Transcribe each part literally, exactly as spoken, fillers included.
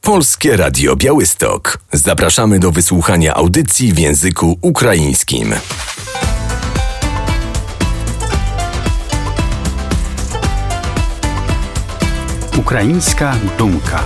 Polskie Radio Białystok. Zapraszamy do wysłuchania audycji w języku ukraińskim. Українська думка.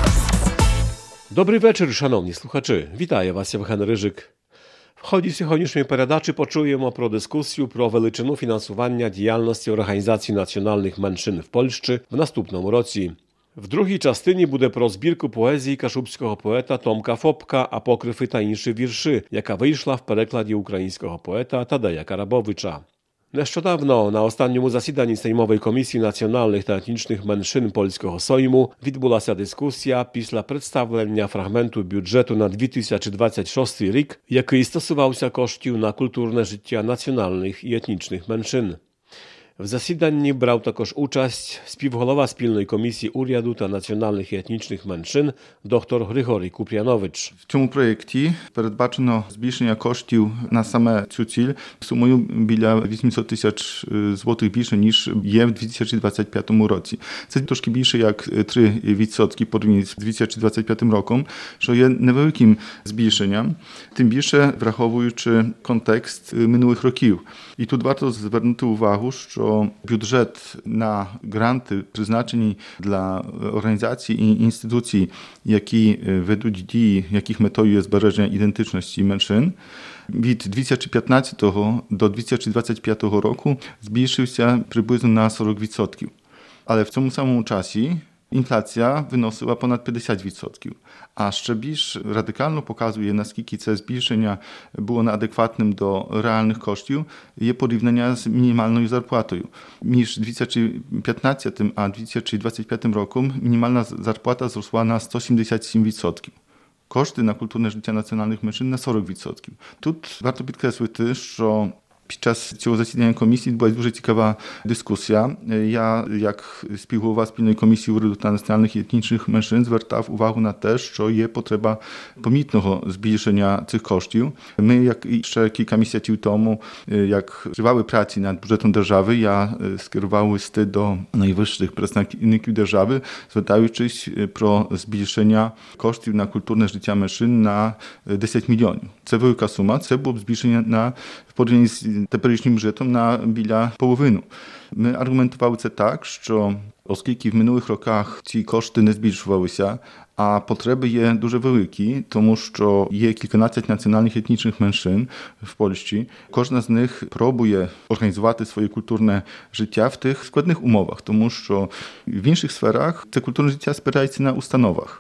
Добрий вечір, шановні слухачі. Вітаю вас, Євген Рижик. В ході сьогоднішньої передачі почуємо про дискусію про величину фінансування діяльності Організації національних меншин в Польщі в наступному році. В другій частині буде про збірку поезії кашубського поета Томка Фопка «Апокрифи та інші вірші», яка вийшла в перекладі українського поета Тадея Карабовича. Нещодавно на останньому засіданні Сеймової комісії національних та етнічних меншин Польського Сейму відбулася дискусія після представлення фрагменту бюджету на дві тисячі двадцять шостий рік, який стосувався коштів на культурне життя національних і етнічних меншин. В засіданні брав також участь співголова спільної комісії уряду та національних і етнічних меншин доктор Григорій Куп'янович. В цьому проєкті передбачено збільшення коштів на саме цю ціль сумою біля вісімсот тисяч злотих більше, ніж є в дві тисячі двадцять п'ятому році. Це трошки більше як три відсотки порівняно з дві тисячі двадцять п'ятим роком, що є невеликим збільшенням, тим більше враховуючи контекст минулих років. І тут варто звернути увагу, що бюджет на гранти, призначені для організацій і інституцій, які ведуть дії, яких метою є збереження ідентичності меншин, від дві тисячі п'ятнадцятого до дві тисячі двадцять п'ятого року збільшився приблизно на сорок відсотків. Але в цьому самому часі інфляція виносила понад п'ятдесят відсотків. А ще більш радикально показує, наскільки це збільшення було неадекватним до реальних коштів, є порівняння з мінімальною зарплатою. Між дві тисячі п'ятнадцятим а дві тисячі двадцять п'ятим роком мінімальна зарплата зросла на сто сімдесят сім відсотків. Кошти на культурне життя національних меншин на сорок відсотків. Тут варто підкреслити, що під час цього засідання комісії була дуже цікава дискусія. Я, як співголова спільної комісії уряду та національних і етнічних меншин, звертав увагу на те, що є потреба помітного збільшення цих коштів. Ми, як і ще кілька місяців тому, як тривали праці над бюджетом держави, я скерував листи до найwyższych представників держави, звертаючись про збільшення коштів на культурне життя меншин на десять мільйонів. Це велика сума, це було б збільшення на в порівнянні з теперішнім бюджетом на біля половину. Ми аргументували це так, що оскільки в минулих роках ці кошти не збільшувалися, а потреби є дуже великі, тому що є кільканадцять національних етнічних меншин в Польщі. Кожна з них пробує організувати своє культурне життя в тих складних умовах, тому що в інших сферах це культурне життя спирається на установах.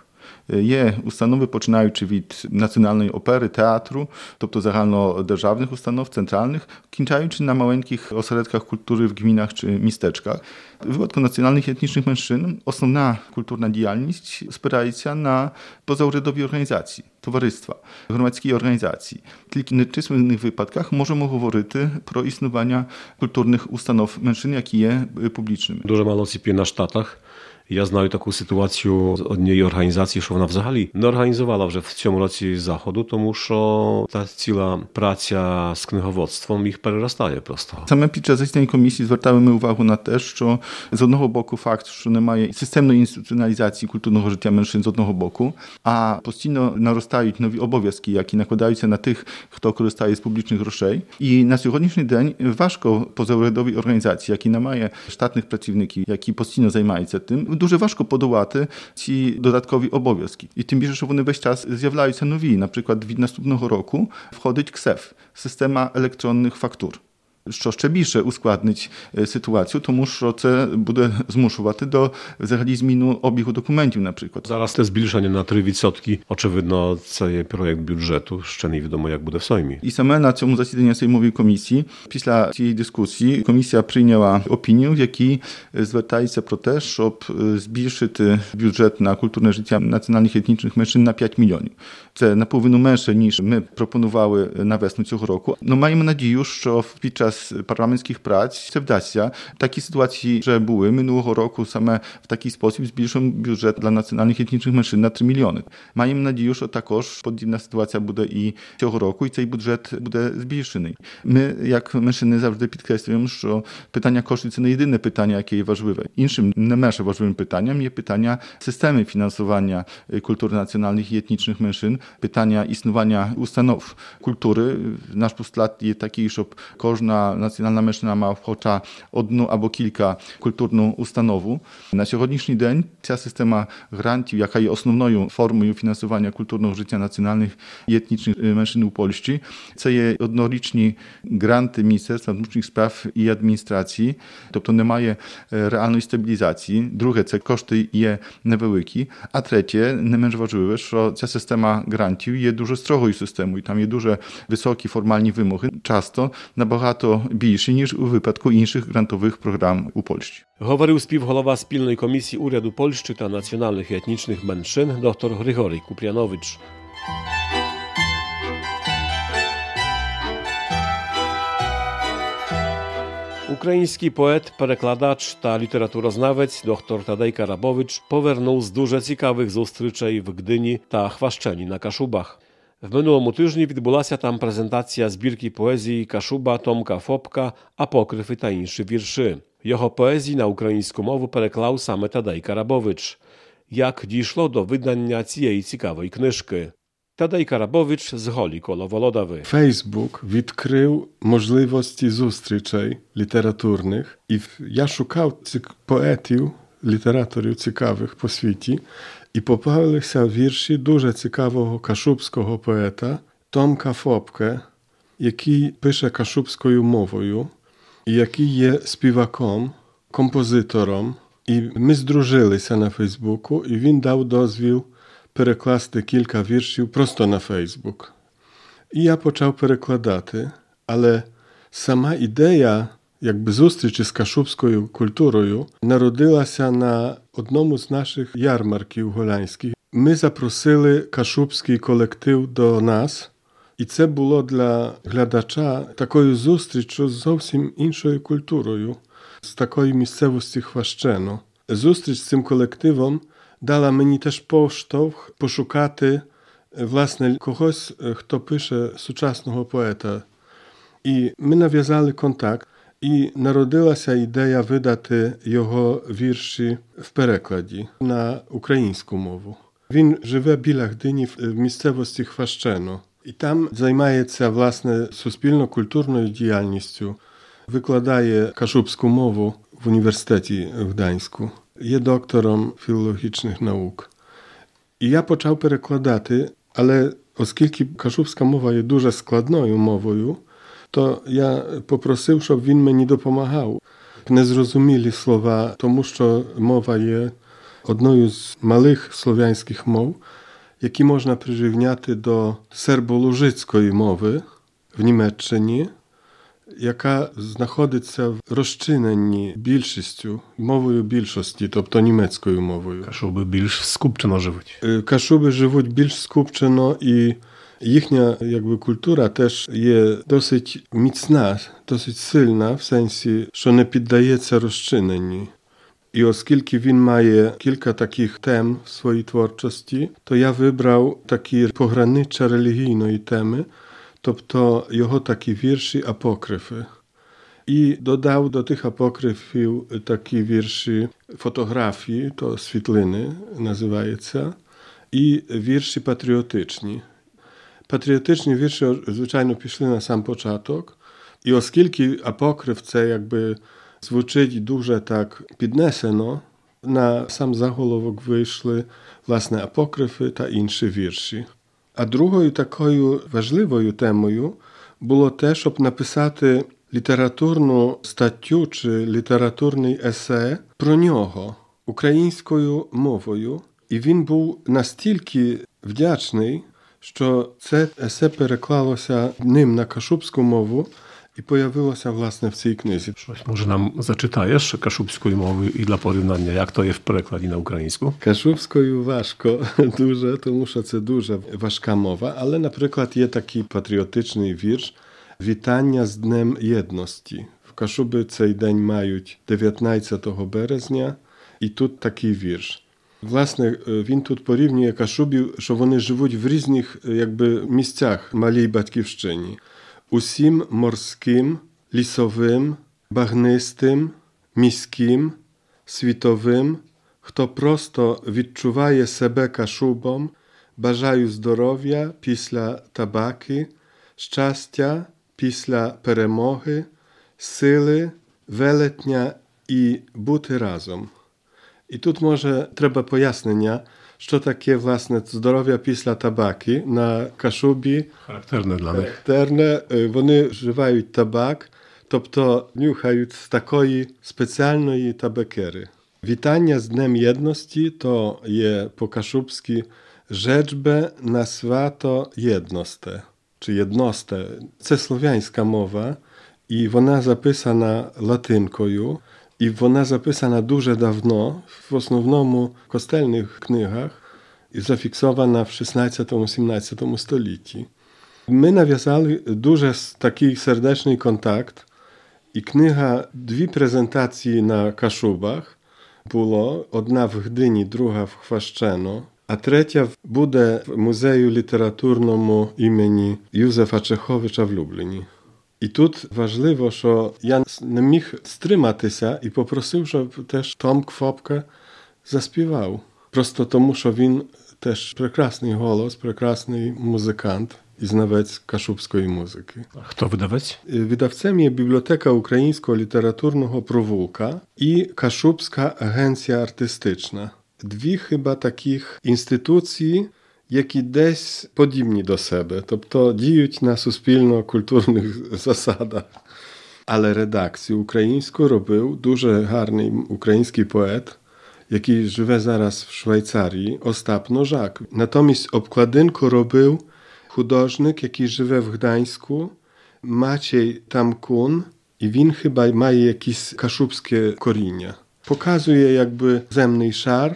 Є установи, починаючи від національної опери, театру, тобто загальнодержавних установ, центральних, кінчаючи на маленьких осередках культури в гмінах чи містечках. В випадку національних і етнічних меншин основна культурна діяльність спирається на позаурядові організації, товариства, громадські організації. Тільки в нечисленних випадках можемо говорити про існування культурних установ меншин, які є публічними. Дуже мало сіпі на Штатах. Я знаю таку ситуацію з однієї організації, що вона взагалі не організувала вже в цьому році заходу, тому що та ціла праця з книговодством їх переростає просто. Саме під час засідання комісії звертали ми увагу на те, що з одного боку факт, що немає системної інституціоналізації культурного життя меншин з одного боку, а постійно наростають нові обов'язки, які накладаються на тих, хто користає з публічних грошей. І на сьогоднішній день важко позаурядовій організації, які не має штатних працівників, які постійно займаються тим, дуже важко подолати ці додаткові обов'язки. І тим більше, що вони весь час з'являються нові. Наприклад, від наступного року входить КСЕФ – система електронних фактур, що ще більше ускладнить ситуацію, тому що це буде змушувати до взагалі зміну обігу документів, наприклад. Зараз те збільшення на три відсотки, очевидно, це є проєкт бюджету, ще невідомо, як буде в Сеймі. І саме на цьому засіданні Сеймової комісії, після цієї дискусії, комісія прийняла опінію, в якій звертається про те, щоб збільшити бюджет на культурне життя національних і етнічних меншин на п'ять мільйонів. Це наполовину менше, ніж ми пропонували на весну цього року. Но маємо надію, що під час podczas parlamenckich prac Cewdacja takie sytuacje, że były minionego roku same w taki sposób zbliżył budżet dla nacjonalnych etnicznych menszyn na trzy miliony. Маємо надію, що також подібна ситуація буде і цього року, і цей бюджет буде збільшений. Ми, як меншини, завжди підкреслюємо, що питання коштів – це не єдине питання, яке є важливе. Іншим, не менше важливим питанням є питання системи фінансування культури національних і етнічних меншин, питання існування установ культури. Наш постулат є такий, щоб кожна національна меншина мала хоча одну або кілька культурну установу. На сьогоднішній день ця система грантів, яка є основною формою фінансування культурного життя національних і етнічних меншин у Польщі, це є однорічні гранти Міністерства внутрішніх справ і адміністрації, тобто немає реальної стабілізації. Друге, це кошти є невеликі. А третє, не менш важливе, що ця система грантів є дуже строгою системою. Там є дуже високі формальні вимоги, часто набагато більші, ніж у випадку інших грантових програм у Польщі. Говорив співголова спільної комісії уряду Польщі та національних і етнічних меншин доктор Григорій Купрянович. Український поет, перекладач та літературознавець доктор Тадей Карабович повернув з дуже цікавих зустрічей в Гдині та Хващені на Кашубах. В минулому тижні відбулася там презентація збірки поезії Кашуба Томка Фопка «Апокрифи та інші вірші». Його поезії на українську мову переклав саме Тадей Карабович. Як дійшло до видання цієї цікавої книжки? Тадей Карабович з Голі коло Володави. Facebook відкрив можливості зустрічей літературних, і я шукав цих поетів, літераторів цікавих по світі, і попалися вірші дуже цікавого кашубського поета Томка Фопке, який пише кашубською мовою, і який є співаком, композитором. І ми здружилися на Фейсбуку, і він дав дозвіл перекласти кілька віршів просто на Фейсбук. І я почав перекладати, але сама ідея, якби зустрічі з кашубською культурою, народилася на одному з наших ярмарків голландських. Ми запросили кашубський колектив до нас, і це було для глядача такою зустрічю з зовсім іншою культурою, з такої місцевості Хващено. Зустріч з цим колективом дала мені теж поштовх пошукати, власне, когось, хто пише сучасного поета. І ми нав'язали контакт, і народилася ідея видати його вірші в перекладі на українську мову. Він живе біля Гдині в місцевості Хващено. І там займається, власне, суспільно-культурною діяльністю, викладає кашубську мову в університеті в Гданську. Є доктором філологічних наук. І я почав перекладати, але оскільки кашубська мова є дуже складною мовою, то я попросив, щоб він мені допомагав. Незрозумілі слова, тому що мова є одною з малих слов'янських мов, які можна прирівняти до сербо-лужицької мови в Німеччині, яка знаходиться в розчиненні більшістю, мовою більшості, тобто німецькою мовою. Кашуби більш скупчено живуть. Кашуби живуть більш скупчено, і їхня якби, культура теж є досить міцна, досить сильна, в сенсі, що не піддається розчиненні. І оскільки він має кілька таких тем в своїй творчості, то я вибрав такі пограниччя релігійної теми, тобто його такі вірші апокрифи. І додав до тих апокрифів такі вірші фотографії, то світлини називається, і вірші патріотичні. Патріотичні вірші, звичайно, пішли на сам початок. І оскільки апокриф це якби звучить дуже так піднесено, на сам заголовок вийшли, власне, апокрифи та інші вірші. А другою такою важливою темою було те, щоб написати літературну статтю чи літературний есе про нього українською мовою. І він був настільки вдячний, що це есе переклалося ним на кашубську мову і появилося, власне, в цій книзі. Щось, може, нам зачитаєш кашубською мовою і для порівняння, як то є в перекладі на українську? Кашубською важко дуже, тому що це дуже важка мова. Але, наприклад, є такий патріотичний вірш вітання з Днем Єдності. В Кашуби цей день мають дев'ятнадцятого березня, і тут такий вірш. Власне, він тут порівнює кашубів, що вони живуть в різних якби, місцях малій батьківщині. Усім морським, лісовим, багнистим, міським, світовим, хто просто відчуває себе кашубом, бажаю здоров'я після табаки, щастя після перемоги, сили, велетня і бути разом. І тут, може, треба пояснення, що таке, власне, здоров'я після табаки на Кашубі. Характерне для них. Характерне. Вони вживають табак, тобто нюхають з такої спеціальної табакери. Вітання з Днем Єдності то є по-кашубськи «Rzeczbę na свято єдносте» чи «єдносте». Це слов'янська мова, і вона записана латинкою. І вона записана дуже давно, в основному в костельних книгах, і зафіксована в шістнадцятому-сімнадцятому столітті. Ми нав'язали дуже такий сердечний контакт, і книга, дві презентації на Кашубах було, одна в Гдині, друга в Хващено, а третя буде в музею літературному імені Юзефа Чеховича в Любліні. І тут важливо, що я не міг стриматися і попросив, щоб теж Том Квопка заспівав. Просто тому, що він теж прекрасний голос, прекрасний музикант і знавець кашубської музики. А хто видавець? Видавцем є Бібліотека Українського літературного провулка і Кашубська агенція артистична. Дві хіба таких інституції, які десь подібні до себе, тобто діють на суспільно-культурних засадах. Але редакцію українську робив дуже гарний український поет, який живе зараз в Швейцарії, Остап Ножак. Натомість обкладинку робив художник, який живе в Гданську, Maciej Tamkun, і він хіба має якесь кашубське коріння. Показує якби земний шар,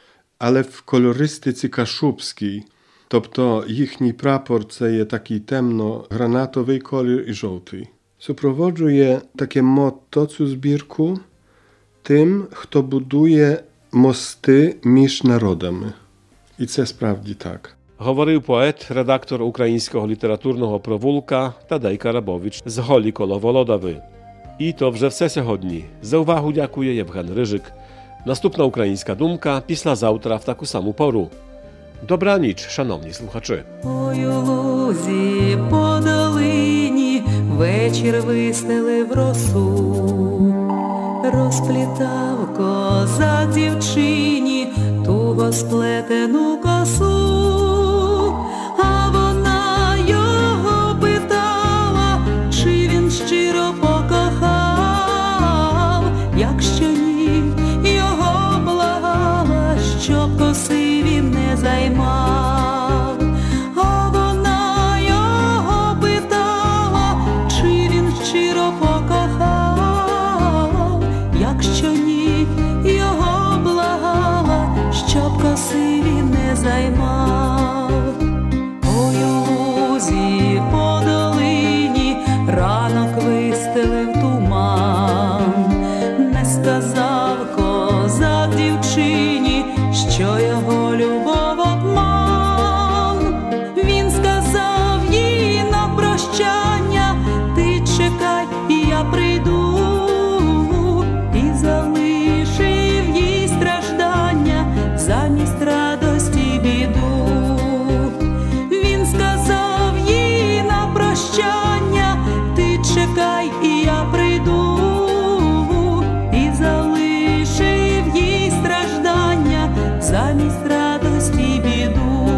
але в кольористиці кашубській. Тобто їхній прапор – це є такий темно-гранатовий колір і жовтий. Супроводжує таке мотто цю збірку тим, хто будує мости між народами. І це справді так. Говорив поет, редактор Українського літературного провулка Тадей Карабович з Голі коло Володави. І то вже все сьогодні. За увагу дякує Євген Рижик. Наступна українська думка післязавтра в таку саму пору. Добраніч, шановні слухачі. Ой, у лузі по долині вечір вистелив росу. Розплітав козак дівчині туго сплетену косу. А вона його питала, чи він щиро покохав. Якщо ні, його благала, щоб коси він не займав. А вона його питала, чи він щиро покохав. Якщо ні, його благала, щоб коси він не займав. Ой, у лузі по долині ранок вистелив туман. Не сказав козак дівчині, що його любов обман. Він сказав їй на прощання, ти чекай, я прийду. І залишив їй страждання замість радості біду. Він сказав їй на прощання, ти чекай, я прийду. І залишив їй страждання замість радості біду.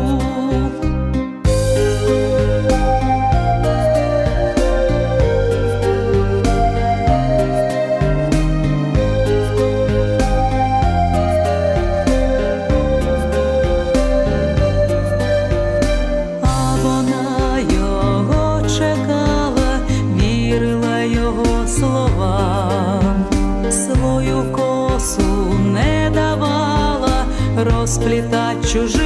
А вона його чекала, вірила його словам. Свою косу не давала розплітать чужим.